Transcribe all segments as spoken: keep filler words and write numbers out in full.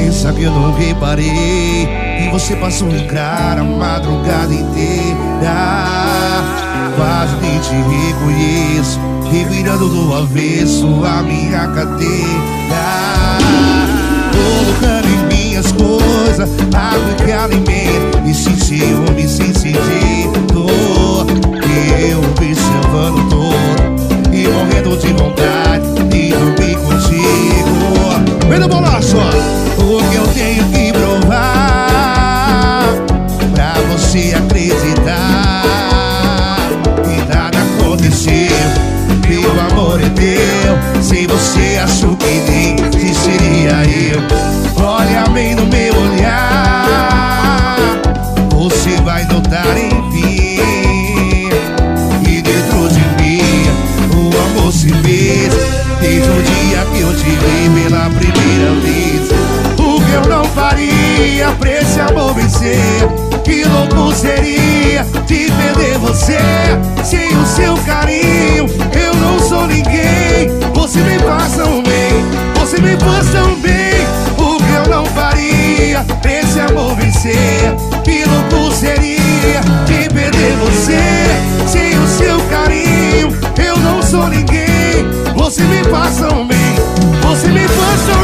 pensa que eu não reparei que você passou em cara a madrugada inteira? Quase nem te reconheço, revirando do avesso a minha cadeira, colocando em minhas coisas água que alimenta esse ciúme sem sentido, e eu observando todo e morrendo de vontade de dormir contigo. Vem no bolaço, o que eu tenho que provar pra você acreditar que nada aconteceu. Meu amor é teu, se você achou que nem seria eu. Olha bem no meu olhar, você vai notar enfim que dentro de mim o amor se fez desde o dia que eu te vi pela primeira vez. O que eu não faria pra esse amor vencer? Que louco seria de perder você sem o seu carinho. Eu não sou ninguém, você me faz tão bem, você me faz tão bem. O que eu não faria pra esse amor vencer? Que louco seria de perder você sem o seu carinho. Eu não sou ninguém, você me faz tão bem, você me faz tão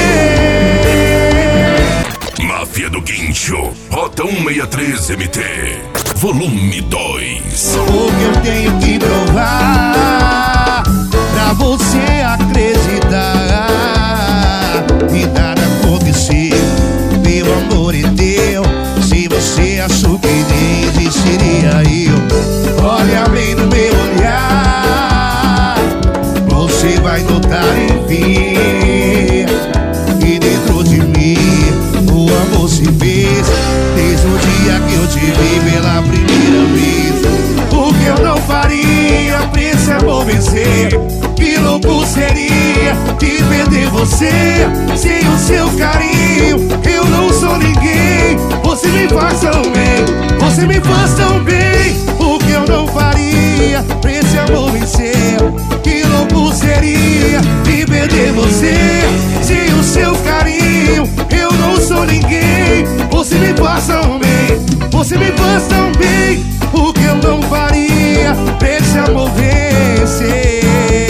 bem. Máfia do Guincho, Rota cento e sessenta e três M T, volume dois. O que eu tenho que provar pra você acreditar que nada aconteceu. Meu amor é teu, se você achou que nem existiria eu. Olha bem no meu olhar, você vai notar enfim que dentro de mim o amor se fez desde o dia que eu te vi pela primeira vez. O que eu não faria pra esse amor vencer? Que louco seria de perder você sem o seu carinho. Eu não sou ninguém, você me faz tão bem, você me faz tão bem. O que eu não faria pra esse amor vencer? Que louco seria de perder você sem o seu carinho. Eu não sou ninguém, você me faz tão bem, você me faz tão bem. O que eu não faria pra esse amor vencer?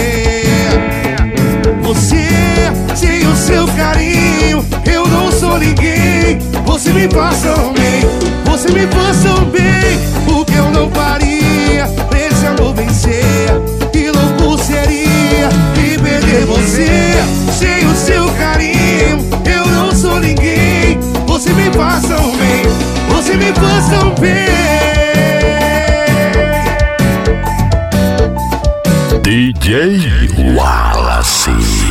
Você sem o seu carinho. Eu não sou ninguém, você me faz tão bem, você me faz tão bem. O que eu não faria pra esse amor vencer? Que louco seria de perder você sem o seu carinho. Eu não sou ninguém, você me faz tão bem, você me faz tão bem. D J Wallace.